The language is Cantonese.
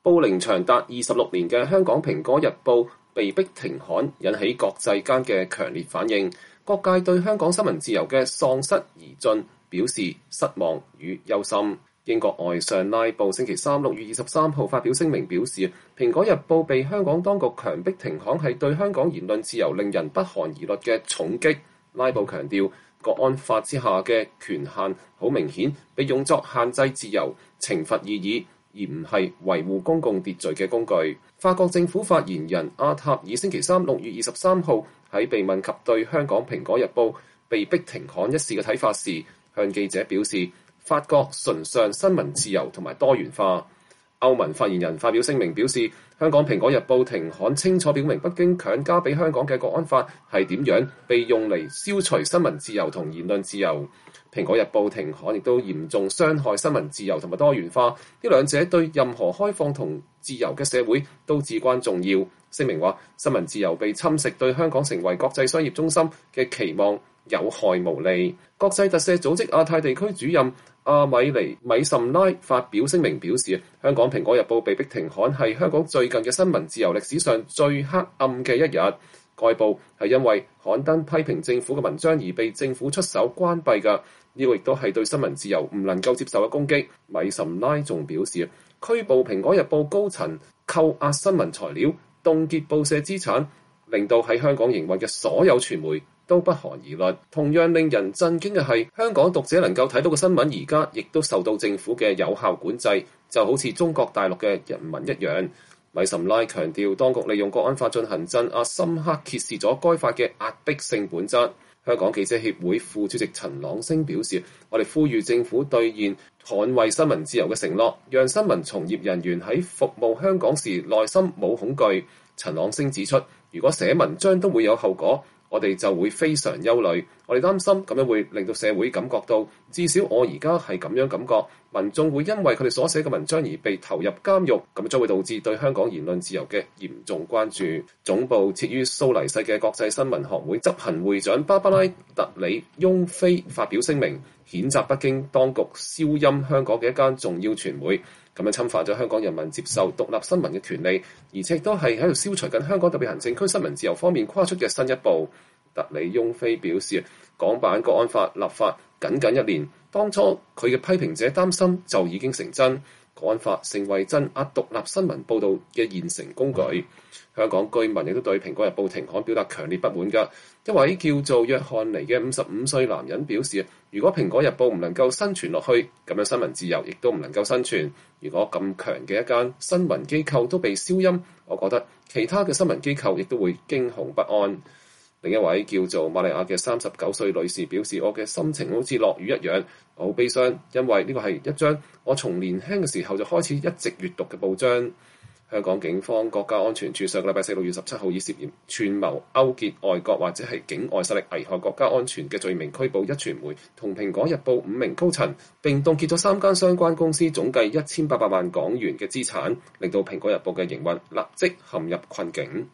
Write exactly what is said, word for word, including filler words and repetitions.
報齡長達二十六年嘅香港《蘋果日報》被迫停刊，引起國際間嘅強烈反應。各界對香港新聞自由嘅喪失而進表示失望與憂心。英國外相拉布星期三六月二十三號發表聲明表示，《蘋果日報》被香港當局強迫停刊係對香港言論自由令人不寒而慄嘅重擊。拉布強調，國安法之下嘅權限好明顯被用作限制自由、懲罰異議，而唔係維護公共秩序嘅工具。法國政府發言人阿塔爾星期三六月二十三號喺被問及對香港《蘋果日報》被迫停刊一事嘅睇法時，向記者表示，法國崇尚新聞自由同埋多元化。歐盟發言人發表聲明表示，香港《蘋果日報》停刊清楚表明北京強加俾香港嘅國安法係點樣被用嚟消除新聞自由同言論自由。《蘋果日報》停刊亦都嚴重傷害新聞自由同埋多元化，呢兩者對任何開放同自由嘅社會都至關重要。聲明話，新聞自由被侵蝕對香港成為國際商業中心嘅期望有害無利。國際特赦組織亞太地區主任阿米尼米什拉發表聲明表示，香港《蘋果日報》被迫停刊係香港最近嘅新聞自由歷史上最黑暗嘅一日。該報係因為刊登批評政府嘅文章而被政府出手關閉嘅，呢個亦都係對新聞自由唔能夠接受嘅攻擊。米什拉仲表示，拘捕《蘋果日報》高層、扣押新聞材料、凍結報社資產，令到喺香港營運嘅所有傳媒都不寒而慄。同樣令人震驚嘅係，香港讀者能夠睇到嘅新聞而家亦都受到政府嘅有效管制，就好似中國大陸嘅人民一樣。米什拉強調，當局利用國安法進行鎮壓，深刻揭示咗該法嘅壓迫性本質。香港記者協會副主席陳朗昇表示，我哋呼籲政府兌現捍衛新聞自由嘅承諾，讓新聞從業人員喺服務香港時內心冇恐懼。陳朗昇指出，如果寫文章都會有後果，我哋就會非常憂慮，我哋擔心咁樣會令到社會感覺到，至少我而家係咁樣感覺，民眾會因為佢哋所寫嘅文章而被投入監獄，咁將會導致對香港言論自由嘅嚴重關注。總部設於蘇黎世嘅國際新聞學會執行會長芭芭拉特里翁菲發表聲明，譴責北京當局消音香港嘅一間重要傳媒，咁樣侵犯咗香港人民接受獨立新聞嘅權利，而且都係喺度消除緊香港特別行政區新聞自由方面跨出嘅新一步。特里翁菲表示，港版國安法立法僅僅一年，當初佢嘅批評者擔心就已經成真，國安法成為鎮壓獨立新聞報導嘅現成工具。香港居民亦都對《蘋果日報》停刊表達強烈不滿㗎。一位叫做約翰尼嘅五十五歲男人表示，如果《蘋果日報》唔能夠生存落去，咁樣新聞自由亦都唔能夠生存。如果咁強嘅一間新聞機構都被消音，我覺得其他嘅新聞機構亦都會驚恐不安。另一位叫做瑪利亞嘅三十九歲女士表示，我嘅心情好似落雨一樣，我好悲傷，因為呢個係一張我從年輕嘅時候就開始一直閱讀嘅報章。香港警方國家安全處上個禮拜四六月十七號以涉嫌串謀勾結外國或者係境外勢力危害國家安全嘅罪名拘捕壹傳媒同蘋果日報五名高層，並凍結咗三間相關公司總計一千八百萬港元嘅資產，令到蘋果日報嘅營運立即陷入困境。